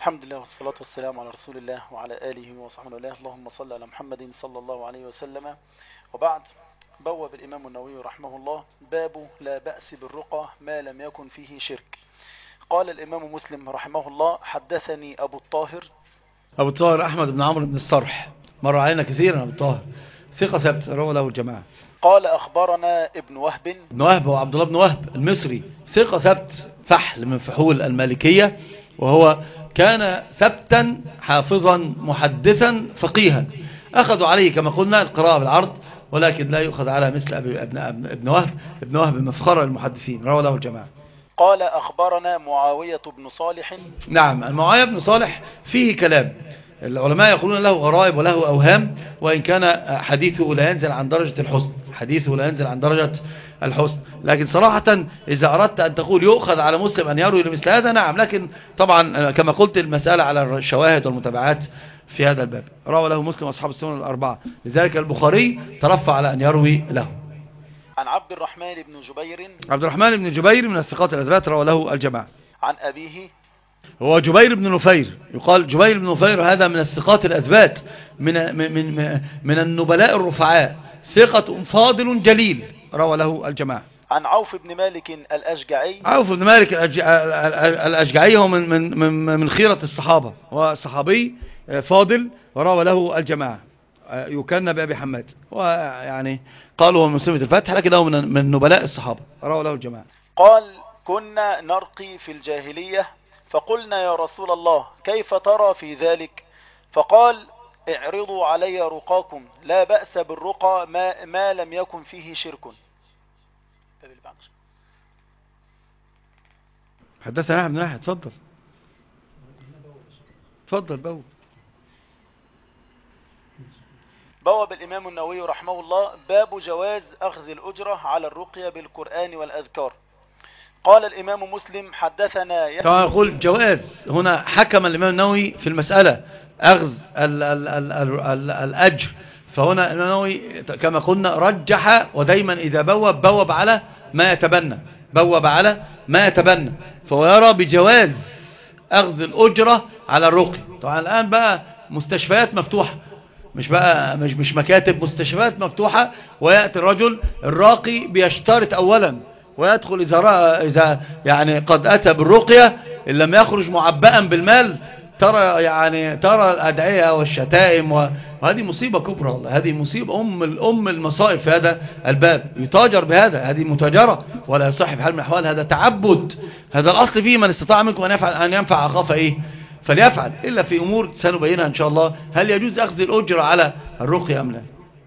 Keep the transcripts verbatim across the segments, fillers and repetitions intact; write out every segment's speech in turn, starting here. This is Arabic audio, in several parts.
الحمد لله والصلاة والسلام على رسول الله وعلى آله وصحبه الله. اللهم صل على محمد صلى الله عليه وسلم. وبعد، بوب الإمام النووي رحمه الله باب لا بأس بالرقى ما لم يكن فيه شرك. قال الإمام مسلم رحمه الله: حدثني أبو الطاهر أبو الطاهر أحمد بن عمرو بن الصرح، مر علينا كثيرا. أبو الطاهر ثقة ثبت، روى له الجماعة. قال أخبرنا ابن وهب ابن وهب هو عبد الله بن وهب المصري، ثقة ثبت، فحل من فحول المالكية، وهو كان ثبتا حافظا محدثا فقيها. أخذوا عليه كما قلنا القراءة بالعرض، ولكن لا يؤخذ على مثل ابن, ابن وهب. ابن وهب مفخر المحدثين، روى له الجماعة. قال أخبرنا معاوية بن صالح. نعم، المعاوية بن صالح فيه كلام، العلماء يقولون له غرائب وله أوهام، وإن كان حديثه لا ينزل عن درجة الحسن، حديثه لا ينزل عن درجة الحسن. لكن صراحة إذا أردت أن تقول يؤخذ على مسلم أن يروي لمثل هذا، نعم، لكن طبعا كما قلت المسألة على الشواهد والمتابعات في هذا الباب. روى له مسلم أصحاب السنن الأربعة، لذلك البخاري ترفع على أن يروي له. عن عبد الرحمن بن جبير عبد الرحمن بن جبير من الثقات الأثبات، روى له الجماعة. عن أبيه هو جبير بن نفير، يقال جبير بن نفير، هذا من الثقات الأثبات، من من من, من النبلاء الرفعاء، ثقة فاضل جليل، روى له الجماعة. عن عوف بن مالك الأشجعي. عوف بن مالك الأشجعي هو من من من من خيرة الصحابة، هو صحابي فاضل، وروى له الجماعة، يكنى بأبي حماد، ويعني قالوا هو من سمة الفتح، لكنه من من نبلاء الصحابة، روى له الجماعة. قال: كنا نرقي في الجاهلية، فقلنا يا رسول الله كيف ترى في ذلك؟ فقال: اعرضوا علي رقاكم، لا بأس بالرقى ما, ما لم يكن فيه شرك. حدثنا ابن واحد، تفضل تفضل. بوب بوب الإمام النووي رحمه الله باب جواز أخذ الأجرة على الرقية بالقرآن والأذكار. قال الإمام مسلم: حدثنا طبعا يقول جواز، هنا حكم الإمام النووي في المسألة أخذ ال ال ال ال ال الأجر، فهنا الإمام النووي كما قلنا رجح، ودايما إذا بوب بوب على ما يتبنى، بوب على ما يتبنى، فهو يرى بجواز أخذ الأجرة على الرقي. طبعا الآن بقى مستشفيات مفتوحة، مش بقى مش مش مكاتب، مستشفيات مفتوحة، ويأتي الرجل الراقي بيشترط أولا ويدخل إذا, إذا يعني قد أتى بالرقية، إن لم يخرج معبئا بالمال، ترى يعني ترى الأدعية والشتائم، وهذه مصيبة كبرى والله، هذه مصيبة أم الأم المصائب في هذا الباب. يتاجر بهذا، هذه متاجرة ولا يصح بحال من الأحوال، هذا تعبد. هذا الأصل فيه من استطاع منكم أن يفعل أن ينفع أخاه فإيه فليفعل، إلا في أمور سنبينها إن شاء الله، هل يجوز أخذ الأجر على الرقية أم لا.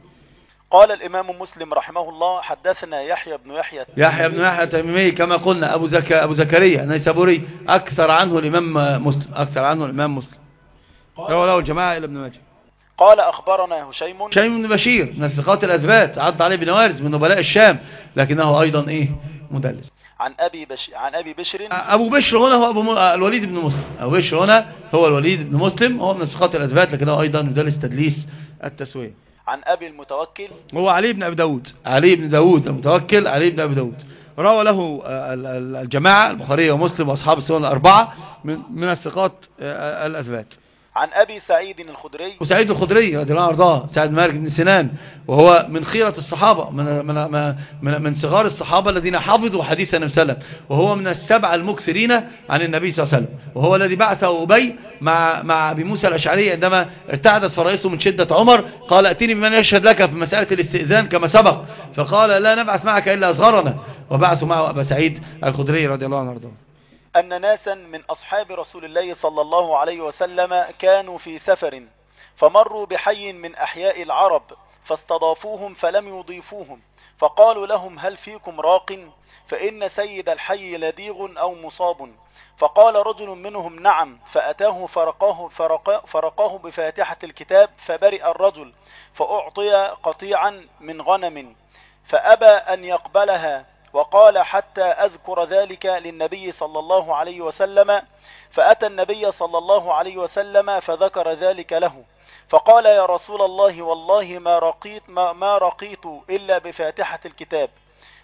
قال الإمام مسلم رحمه الله: حدثنا يحيى بن يحيى يحيى بن يحيى التميمي كما قلنا، أبو زك أبو زكريا النيسابوري، أكثر عنه الإمام مسلم، أكثر عنه الإمام مسلم، روى له الجماعة إلى ابن ماجه. قال أخبرنا هشيم هشيم بن بشير من الثقات الأثبات، عد عليه بن وارز من نبلاء الشام، لكنه أيضا إيه مدلس. عن أبي بش عن أبي بشر أبو بشر هنا هو أبو م... الوليد بن مسلم، أبو بشر هنا هو الوليد بن مسلم، هو من الثقات الأثبات، لكنه أيضا مدلس تدليس التسوية. عن أبي المتوكل هو علي بن أبي داود، علي بن داود المتوكل، علي بن أبي داود، روى له الجماعة البخاري ومسلم وأصحاب السنن الأربعة من من الثقات الأثبات. عن أبي سعيد الخدري وسعيد الخدري رضي الله عنه وارضاه، سعد مالك بن سنان، وهو من خيرة الصحابة، من من من, من صغار الصحابة الذين حفظوا حديث النبي صلى الله عليه وسلم، وهو من السبع المكثرين عن النبي صلى الله عليه وسلم، وهو الذي بعثه أبي مع مع أبي موسى الأشعري عندما ارتعدت فرائسه من شدة عمر، قال: ائتني بمن يشهد لك في مسألة الاستئذان كما سبق، فقال: لا نبعث معك إلا أصغرنا، وبعثوا معه أبا سعيد الخدري رضي الله عنه وارضاه. أن ناسا من أصحاب رسول الله صلى الله عليه وسلم كانوا في سفر، فمروا بحي من أحياء العرب، فاستضافوهم فلم يضيفوهم، فقالوا لهم: هل فيكم راق؟ فإن سيد الحي لديغ أو مصاب. فقال رجل منهم: نعم. فأتاه فرقاه, فرقاه, فرقاه بفاتحة الكتاب، فبرئ الرجل، فأعطي قطيعا من غنم، فأبى أن يقبلها، وقال: حتى أذكر ذلك للنبي صلى الله عليه وسلم. فأتى النبي صلى الله عليه وسلم فذكر ذلك له، فقال: يا رسول الله، والله ما رقيت, ما, ما رقيت إلا بفاتحة الكتاب.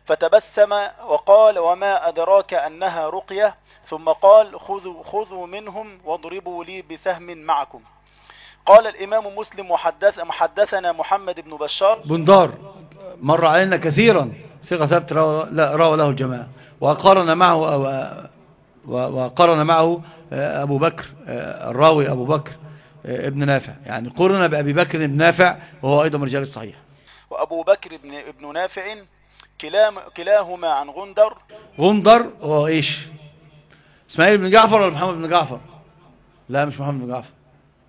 فتبسم وقال وما أدراك أنها رقية، ثم قال خذوا, خذوا منهم واضربوا لي بسهم معكم. قال الإمام مسلم وحدث محدثنا محمد بن بشار بندار مر علينا كثيرا، ثقة ثبت روى له الجماعة، وقارن معه وقارن معه أبو بكر الراوي أبو بكر ابن نافع، يعني قرن بأبي بكر ابن نافع وهو أيضا من رجال الصحيح. وأبو بكر ابن, ابن نافع كلاهما عن غندر. غندر هو إيش؟ إسماعيل بن جعفر ولا محمد بن جعفر؟ لا مش محمد بن جعفر،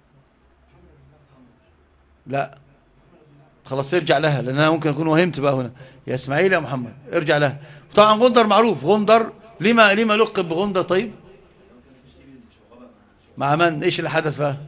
لا خلاص ارجع لها، لأن أنا ممكن أكون وهمت بقى هنا، يا إسماعيل يا محمد ارجع لها. طبعا غندر معروف، غندر لما لما لقب بغندر؟ طيب مع من؟ ايش اللي حدث بقى؟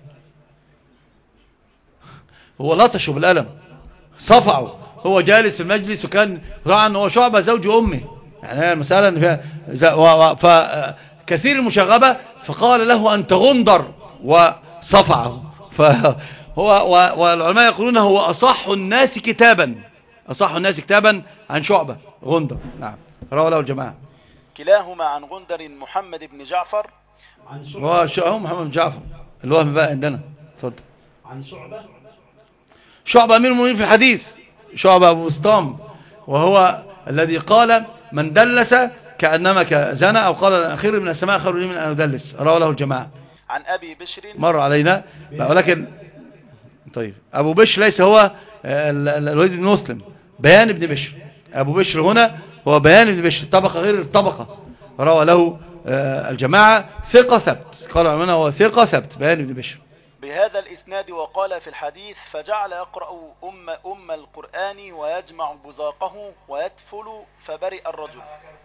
هو لطشه بالقلم، صفعه، هو جالس في المجلس، وكان طبعا هو شعبة زوج امه، يعني هي المسألة ان فيها فكثير المشاغبة، فقال له انت غندر وصفعه. فهو والعلماء يقولون هو اصح الناس كتابا، اصح الناس كتابا عن شعبة غندر. نعم رواه له الجماعة. كلاهما عن غندر محمد بن جعفر عن شعبة. هو محمد بن جعفر الوهم بقى عندنا. اتفضل. عن شعبة. شعبة أمير المؤمنين في الحديث، شعبة أبو بسطام، وهو الذي قال من دلس كأنما كزنا، أو قال الأخير من السماء خير لي من أن أدلس، رواه له الجماعة. عن أبي بشر مر علينا، ولكن طيب أبو بشر ليس هو الوليد بن مسلم، بيان ابن بشر. أبو بشر هنا هو بيان ابن بشر، طبقة غير الطبقة، روى له الجماعة، ثقة ثبت، قال عمنا هو ثقة ثبت بيان ابن بشر بهذا الإسناد. وقال في الحديث فجعل يقرأ أم, أم القرآن ويجمع بزاقه ويدفل فبرئ الرجل.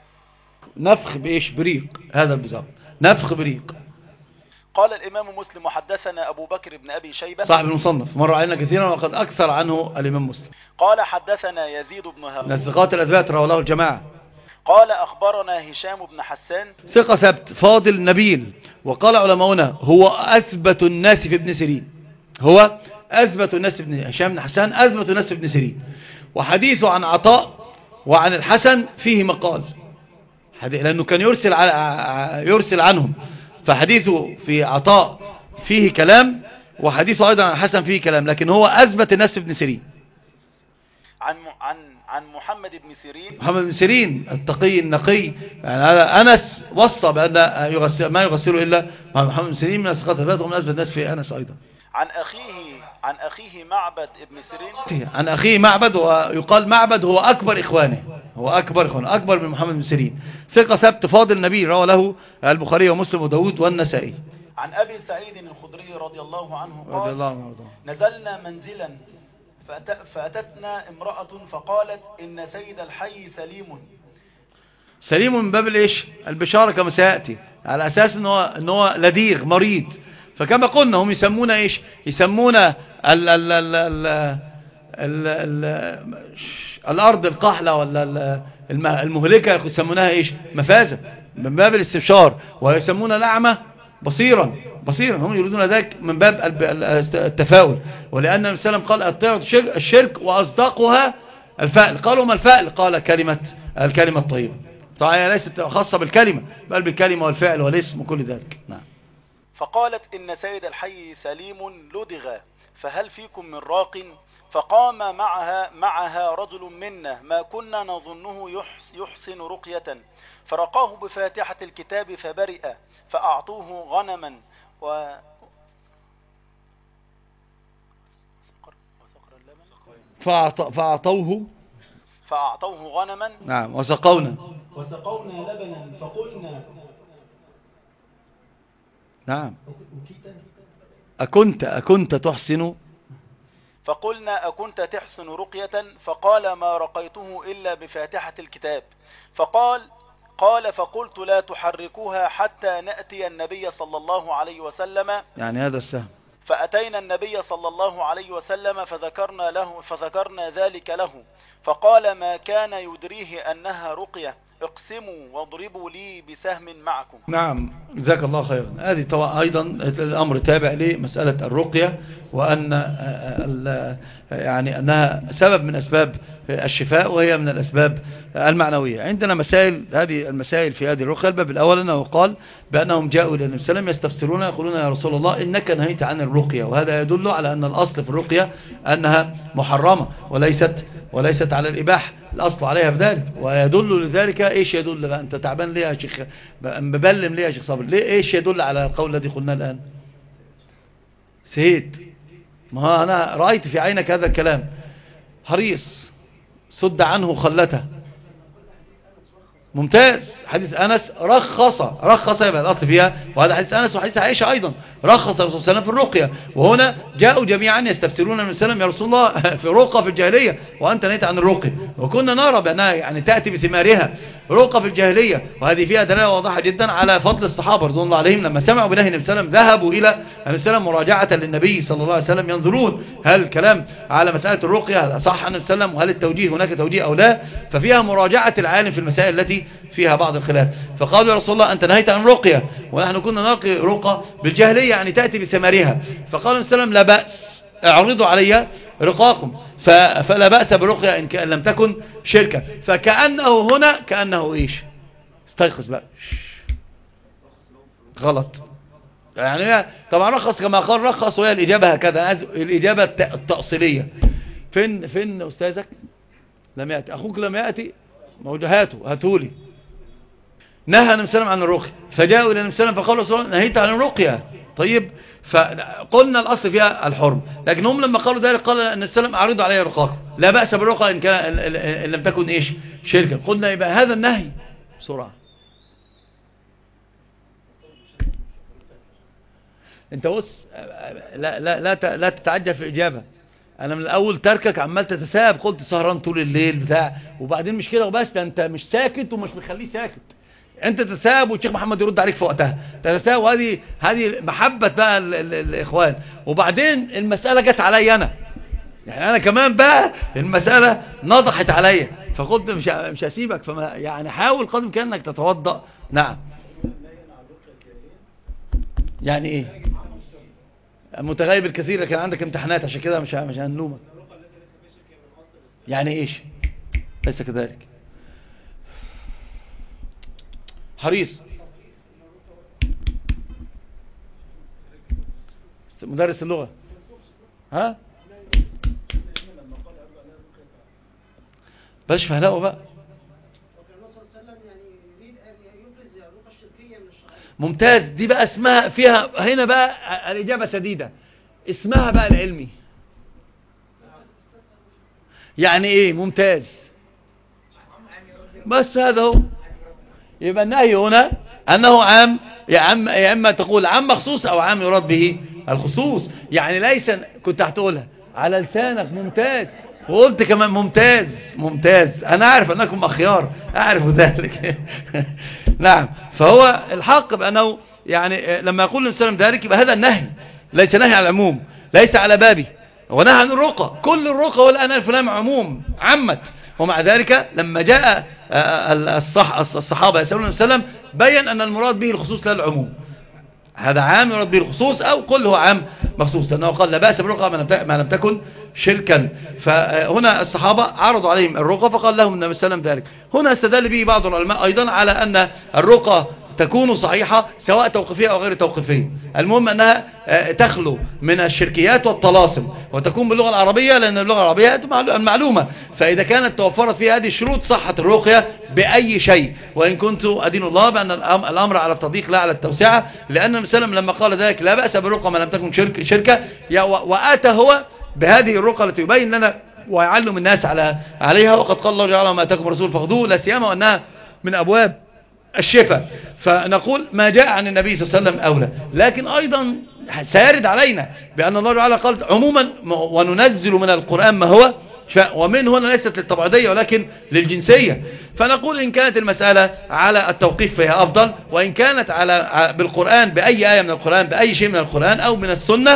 نفخ بإيش؟ بريق، هذا البزاق نفخ بريق. قال الإمام مسلم وحدثنا أبو بكر بن أبي شيبة صاحب المصنف، مر علينا كثيرا وقد أكثر عنه الإمام مسلم. قال حدثنا يزيد بن هارون، من ثقات الأثبات، رواه له الجماعة. قال أخبرنا هشام بن حسان، ثقة ثبت فاضل نبيل، وقال علماؤنا هو أثبت الناس في ابن سيرين، هو أثبت الناس في ابن هشام بن حسان، أثبت الناس في ابن سيرين. وحديثه عن عطاء وعن الحسن فيه مقال، لأنه كان يرسل يرسل عنهم، فحديثه في عطاء فيه كلام، وحديثه أيضا عن الحسن فيه كلام، لكن هو أثبت الناس في ابن سيرين. عن عن عن محمد بن سيرين، محمد بن سيرين التقي النقي، يعني هذا أنس وصى بأن يغسل ما يغسله إلا محمد بن سيرين، من ثقات الأثبات، ومن أثبت الناس في أنس أيضا. عن أخيه عن أخيه معبد ابن سيرين، عن أخيه معبد، ويقال معبد هو أكبر إخوانه، هو أكبر إخوانه، أكبر من محمد بن سيرين، ثقة ثبت فاضل النبي، روى له البخاري ومسلم وداود والنسائي. عن أبي سعيد الخدري رضي الله عنه قال رضي الله عنه نزلنا منزلا فأتتنا امرأة فقالت إن سيد الحي سليم. سليم من باب الايش؟ البشارة، كما سيأتي، على أساس أنه أنه لديغ مريض. فكما قلنا هم يسمون ايش؟ يسمون ال ال ال ال ال ال ال الأرض القحلة ولا المهلكة يسمونها ايش؟ مفازة، من باب الاستبشار. ويسمون الأعمى بصيرا، بصيرا، هم يريدون ذلك من باب التفاؤل. ولأن النبي صلى الله عليه وسلم قال الطيرة الشرك وأصدقها الفأل. قالوا ما الفأل؟ قال كلمة الكلمة الطيبة. طبعا هي ليست خاصة بالكلمة، بل بالكلمة والفعل والاسم وكل ذلك. نعم. فقالت إن سيد الحي سليم لدغ فهل فيكم من راق؟ فقام معها معها رجل منا ما كنا نظنه يحسن رقية، فرقاه بفاتحة الكتاب فبرئ، فأعطوه غنما و فأعطوه فأعطوه غنما. نعم. وسقونا وسقونا لبنا فقلنا نعم أكنت أكنت تحسن فقلنا أكنت تحسن رقية؟ فقال ما رقيته إلا بفاتحة الكتاب. فقال قال فقلت لا تحركوها حتى نأتي النبي صلى الله عليه وسلم، يعني هذا السهم. فأتينا النبي صلى الله عليه وسلم فذكرنا له فذكرنا ذلك له، فقال ما كان يدريه أنها رقية اقسموا واضربوا لي بسهم معكم. نعم جزاك الله خيرا. هذه طبعا أيضا الأمر تابع لمسألة الرقية، وأن يعني أنها سبب من أسباب الشفاء، وهي من الأسباب المعنوية. عندنا مسائل، هذه المسائل في هذه الرقية. الباب الأول أنه قال بأنهم جاءوا إلى النبي صلى الله عليه وسلم يستفسرون يقولون يا رسول الله إنك نهيت عن الرقية، وهذا يدل على أن الأصل في الرقية أنها محرمة وليست وليست على الإباحة، الأصل عليها في ذلك. ويدل لذلك إيش يدل بقى؟ أنت تعبان ليه يا شيخ، مبلم ليه يا شيخ صابر، ليه إيش يدل على القول الذي قلناه الآن؟ سهيت، ما أنا رأيت في عينك هذا الكلام. حريص صد عنه خلته. ممتاز. حديث أنس رخص رخص يبقى الأصل فيها، وهذا حديث أنس وحديث عائشة أيضا. رخص الرسول صلى الله عليه وسلم في الرقية، وهنا جاءوا جميعا يستفسرون من وسلم يا رسول الله في رقى في الجاهلية وأنت نهيت عن الرقية، وكنا نرى بأنها يعني تأتي بثمارها رقى في الجاهلية، وهذه فيها دلالة واضحة جدا على فضل الصحابة رضوان الله عليهم لما سمعوا بنهي النبي صلى الله عليه وسلم ذهبوا إلى النبي صلى الله عليه وسلم مراجعة للنبي صلى الله عليه وسلم، ينظرون هل الكلام على مسألة الرقية صح عن النبي صلى الله عليه وسلم، وهل التوجيه هناك توجيه أو لا. ففيها مراجعة العالم في المسائل التي فيها بعض الخلاف. فقالوا يا رسول الله أنت نهيت عن الرقية ونحن كنا نلقي رقى بالجاهلية يعني تأتي بثمارها. فقال النبي صلى الله عليه وسلم لا بأس، اعرضوا علي رقاكم، فلا بأس بالرقية إن لم تكن شركة. فكأنه هنا كأنه إيش؟ استيقظ بقى، غلط يعني. طبعا رخص كما قال رخص، وهي الإجابة هكذا، الإجابة التأصيلية. فين فين أستاذك؟ لم يأتي أخوك، لم يأتي موجهاته هاتولي. نهى النبي صلى الله عليه وسلم عن الرقية، فجاءوا إلى النبي صلى الله عليه وسلم فقالوا رسول الله نهيت عن الرقية. طيب، فقلنا الأصل فيها الحرم، لكن هم لما قالوا ذلك قال النبي صلى الله عليه وسلم أعرضوا علي رقاكم، لا بأس بالرقى إن كان إن لم تكن إيش شركة. قلنا يبقى هذا النهي بسرعة. انت بص، لا لا لا لا تتعجل في الإجابة. انا من الاول تركك عمال تتساب، قلت سهران طول الليل بتاع، وبعدين مش كده وبس، ده انت مش ساكت ومش مخليه ساكت. انت تتساب والشيخ محمد يرد عليك في وقتها، تتساب، وهذه هذه محبة بقى ال ال الاخوان. وبعدين المسألة جت عليا انا، يعني انا كمان بقى المسألة نضحت عليا، فقلت مش مش هسيبك، فما يعني حاول قدر الامكان انك تتوضأ. نعم. يعني ايه متغيب الكثير، لكن عندك امتحانات عشان كده مش مش هنلومك. يعني ايش؟ ليس كذلك. حريص مدرس اللغة، ها باش فهلاقوا بقى. ممتاز. دي بقى اسمها فيها هنا بقى الإجابة سديدة، اسمها بقى العلمي. يعني ايه ممتاز؟ بس هذا هو. يبقى النهي هنا أنه عام، يا عم يا اما تقول عام مخصوص أو عام يراد به الخصوص. يعني ليس كنت هتقولها على لسانك ممتاز، وقلت كمان ممتاز ممتاز. أنا أعرف أنكم أخيار، أعرف ذلك. نعم. فهو الحق بأنه يعني لما يقول النبي صلى الله عليه وسلم ذلك يبقى هذا النهي ليس نهي على العموم، ليس على بابي. ونهى عن الرقى، كل الرقى والآن الفلام عموم عمت. ومع ذلك لما جاء الصح الصحابة يسألون النبي صلى الله عليه وسلم بين أن المراد به الخصوص لا العموم. هذا عام يراد به الخصوص، أو قل هو عام مخصوص، لأنه قال لا بأس بالرقى ما لم تكن شركا. فهنا الصحابة عرضوا عليهم الرقى فقال لهم النبي صلى الله عليه وسلم ذلك. هنا استدل به بعض العلماء أيضا على أن الرقى تكون صحيحة سواء توقيفية أو غير توقيفية، المهم أنها تخلو من الشركيات والطلاسم، وتكون باللغة العربية، لأن اللغة العربية المعلومة. فإذا كانت توفرت فيها هذه الشروط صحت الرقية بأي شيء. وإن كنت أدين الله بأن الأمر على التضييق لا على التوسعة، لأن النبي صلى الله عليه وسلم لما قال ذلك لا بأس بالرقى ما لم تكن شرك شركة، وآتى هو بهذه الرقى التي يبين لنا ويعلم الناس على عليها. وقد قال الله جعل ما أتاكم الرسول فخذوه، لا سيما وأنها من أبواب الشفاء. فنقول ما جاء عن النبي صلى الله عليه وسلم أولى، لكن أيضا سيرد علينا بأن الله تعالى قال عموما وننزل من القرآن ما هو شفاء، ومن هنا ليست للطبيعية ولكن للجنسية. فنقول إن كانت المسألة على التوقيف فهي أفضل، وإن كانت على بالقرآن بأي آية من القرآن بأي شيء من القرآن أو من السنة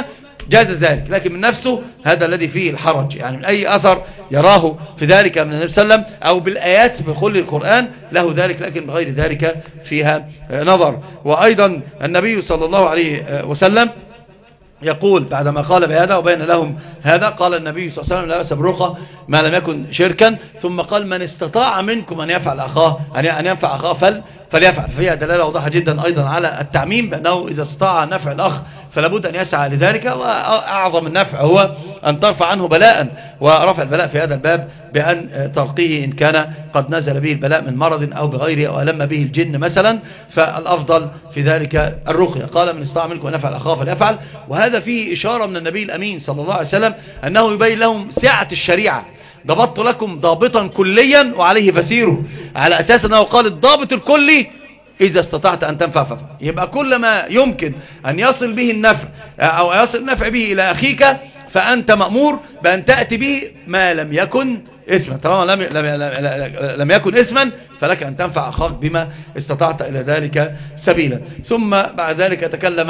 جاز ذلك، لكن من نفسه هذا الذي فيه الحرج، يعني من أي أثر يراه في ذلك من النبي صلى الله عليه وسلم أو بالآيات بكل القرآن له ذلك، لكن بغير ذلك فيها نظر. وأيضا النبي صلى الله عليه وسلم يقول بعدما قال بهذا وبين لهم هذا، قال النبي صلى الله عليه وسلم لا بأس بالرقى ما لم يكن شركا، ثم قال من استطاع منكم أن يفعل أخاه أن ينفع أخاه فل فليفعل. فيها دلالة واضحة جدا أيضا على التعميم، بأنه إذا استطاع نفع الأخ فلابد أن يسعى لذلك، وأعظم النفع هو أن ترفع عنه بلاء، ورفع البلاء في هذا الباب بأن ترقيه إن كان قد نزل به البلاء من مرض أو بغيره أو ألم به الجن مثلا، فالأفضل في ذلك الرقية. قال من استطاع منكم أن يفعل أخاه فليفعل. وهذا فيه إشارة من النبي الأمين صلى الله عليه وسلم أنه يبين لهم سعة الشريعة. ضبطت لكم ضابطا كليا وعليه فسيروا، على أساس أنه قال الضابط الكلي إذا استطعت أن تنفع ففعل. يبقى كل ما يمكن أن يصل به النفع أو يصل النفع به إلى أخيك فأنت مأمور بأن تأتي به ما لم يكن اسما. طالما لم, لم, لم يكن اسما فلك أن تنفع أخاك بما استطعت إلى ذلك سبيلا. ثم بعد ذلك تكلم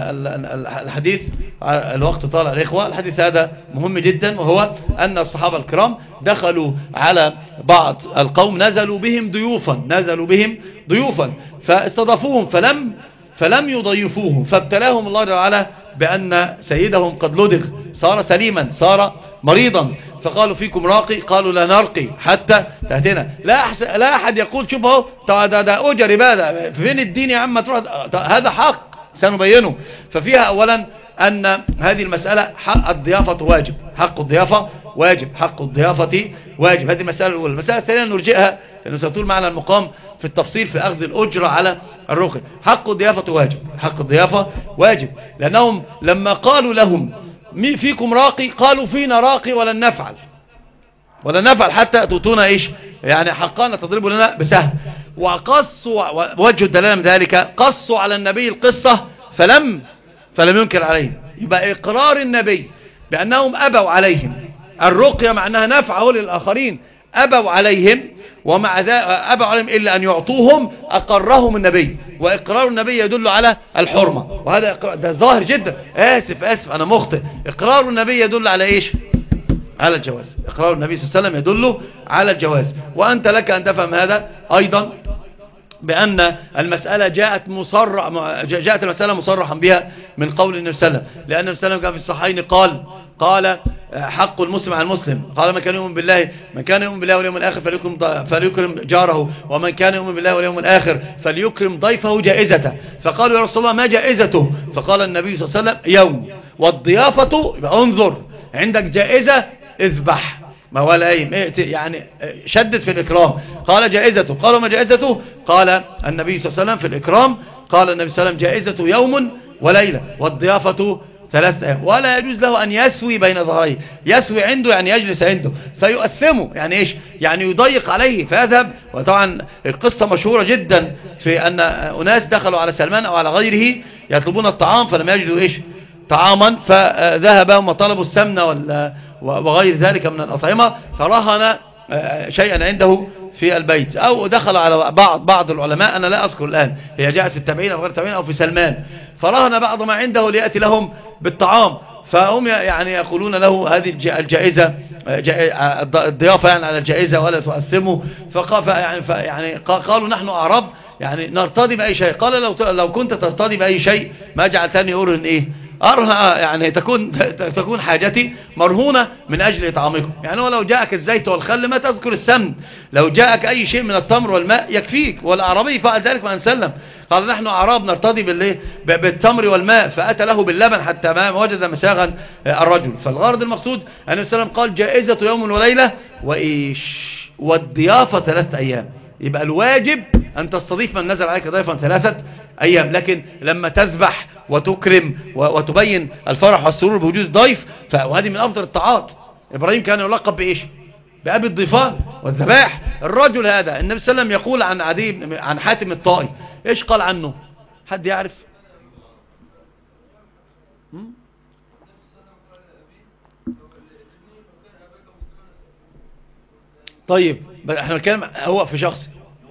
الحديث، الوقت طال الإخوة، الحديث هذا مهم جدا، وهو أن الصحابة الكرام دخلوا على بعض القوم نزلوا بهم ضيوفا نزلوا بهم ضيوفا فاستضافوهم فلم فلم يضيفوهم، فابتلاهم الله تعالى بأن سيدهم قد لدغ، صار سليما صار مريضا، فقالوا فيكم راقي؟ قالوا لا نرقي حتى تأتينا. لا, لا أحد يقول شوف اهو ده, ده أجري بقى فين الدين يا عم تروح، هذا حق سنبينه. ففيها أولا أن هذه المسألة حق الضيافة واجب، حق الضيافة واجب، حق الضيافة واجب. هذه المسألة الأولى. المسألة الثانية نرجئها لأنه سيطول معنا المقام في التفصيل في أخذ الأجرة على الرقي. حق الضيافة واجب، حق الضيافة واجب، لأنهم لما قالوا لهم فيكم راقي قالوا فينا راقي ولن نفعل ولن نفعل حتى تؤتونا إيش يعني حقنا تضربوا لنا بسهم. وقصوا وجه الدلالة من ذلك قصوا على النبي القصة فلم فلم ينكر عليهم. يبقى إقرار النبي بأنهم أبوا عليهم الرقية معناها نفعه للآخرين، أبوا عليهم ومع ذلك أبوا عليهم إلا أن يعطوهم أقرهم النبي، وإقرار النبي يدل على الحرمة، وهذا ده ظاهر جدا. آسف آسف أنا مخطئ. إقرار النبي يدل على إيش؟ على الجواز. إقرار النبي صلى الله عليه وسلم يدل على الجواز. وأنت لك أن تفهم هذا أيضا بأن المسألة جاءت مصرح جاءت المسألة مصرحا بها من قول النبي صلى الله عليه وسلم، لأن النبي صلى الله عليه وسلم كان في الصحيحين قال قال حق المسلم على المسلم، قال من كان يؤمن بالله من كان يؤمن بالله واليوم الآخر فليكرم فليكرم جاره، ومن كان يؤمن بالله واليوم الآخر فليكرم ضيفه جائزته. فقالوا يا رسول الله ما جائزته؟ فقال النبي صلى الله عليه وسلم يوم، والضيافة يبقى انظر عندك جائزة اذبح ما ولا ايه يعني شدد في الإكرام. قال جائزته، قالوا ما جائزته؟ قال النبي صلى الله عليه وسلم في الإكرام قال النبي صلى الله عليه وسلم جائزته يوم وليلة والضيافة ثلاثة أيام، ولا يجوز له أن يسوي بين ظهريه. يسوي عنده يعني يجلس عنده فيؤثمه، يعني إيش؟ يعني يضيق عليه فيذهب. وطبعا القصة مشهورة جدا في أن أناس دخلوا على سلمان أو على غيره يطلبون الطعام فلم يجدوا إيش طعاما، فذهب وطلبوا السمنة وغير ذلك من الأطعمة، فرهن شيئا عنده في البيت، أو دخل على بعض بعض العلماء أنا لا أذكر الآن هي جاءت في التابعين أو غير التابعين أو في سلمان، فرهن بعض ما عنده ليأتي لهم بالطعام، فهم يعني يقولون له هذه الجائزة الضيافة يعني على الجائزة ولا تؤثمه. فقال يعني, يعني قالوا نحن أعراب يعني نرتضي بأي شيء. قال لو لو كنت ترتضي بأي شيء ما جعلتني أرهن إيه أرهى يعني تكون تكون حاجتي مرهونة من أجل إطعامكم. يعني ولو جاءك الزيت والخل ما تذكر السمن، لو جاءك أي شيء من التمر والماء يكفيك. والأعرابي فعل ذلك مع سلم، قال نحن أعراب نرتضي بالتمر والماء، فأتى له باللبن حتى ما وجد مساغا الرجل. فالغرض المقصود أن السلام قال جائزة يوم وليلة وإيش والضيافة ثلاثة أيام. يبقى الواجب أن تستضيف من نزل عليك ضيفا ثلاثة أيام، لكن لما تذبح وتكرم وتبين الفرح والسرور بوجود ضيف، وهذه من أفضل الطاعات. إبراهيم كان يلقب بإيش؟ بأبي الضيفان والذبائح. الرجل هذا النبي صلى الله عليه وسلم يقول عن عدي عن حاتم الطائي إيش قال عنه؟ حد يعرف؟ طيب احنا نتكلم هو في شخص،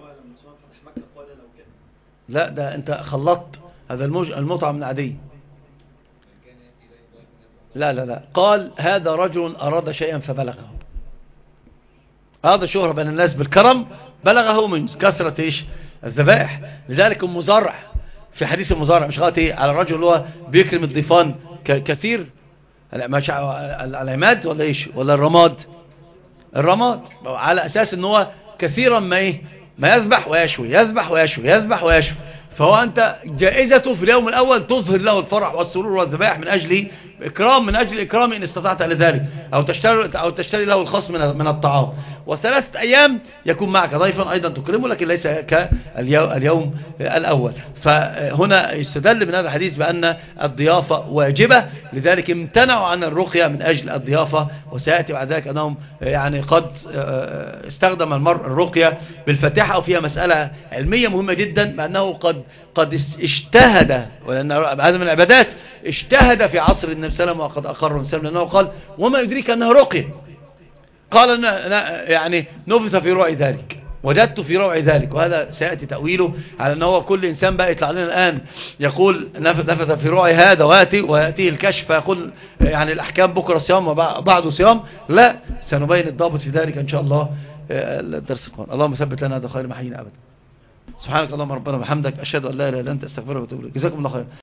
لا ده انت خلطت، هذا المطعم من عدي. لا لا لا قال هذا رجل أراد شيئا فبلغه. هذا شهرة بين الناس بالكرم بلغه من كثرة إيش الذبائح. لذلك المزارع في حديث المزارع مش غلط إيه على الرجل اللي هو بيكرم الضيفان كثير العماد ولا إيش ولا الرماد الرماد على أساس إن هو كثيرا ما إيه ما يذبح ويشوي يذبح ويشوي يذبح ويشوي. فهو أنت جائزته في اليوم الأول تظهر له الفرح والسرور والذبائح من أجل إكرام من أجل إكرام إن استطعت لذلك أو تشتري أو تشتري له الخص من من الطعام. وثلاثة أيام يكون معك ضيفا أيضا تكرمه لكن ليس كاليوم الأول. فهنا يستدل من هذا الحديث بأن الضيافة واجبة. لذلك امتنعوا عن الرقية من أجل الضيافة. وسيأتي بعد ذلك أنهم يعني قد استخدم المرء الرقية بالفاتحة وفيها مسألة علمية مهمة جدا بأنه قد قد اجتهد ولأن هذا من العبادات اجتهد في عصر النبي صلى الله عليه وسلم وقد أقر النبي لأنه قال وما يدريك أنها رقية قال يعني نفث في روع ذلك وجدت في روع ذلك. وهذا سيأتي تأويله على أنه هو كل إنسان بقى يطلع لنا الآن يقول نفث في روع هذا ويأتي ويأتيه الكشف فيقول يعني الأحكام بكرة صيام وبعده صيام. لا سنبين الضابط في ذلك إن شاء الله الدرس القادم. اللهم ثبت لنا هذا خير ما حيينا أبدا. سبحانك اللهم ربنا وبحمدك أشهد أن لا إله إلا أنت أستغفرك وأتوب إليك. جزاكم الله خير.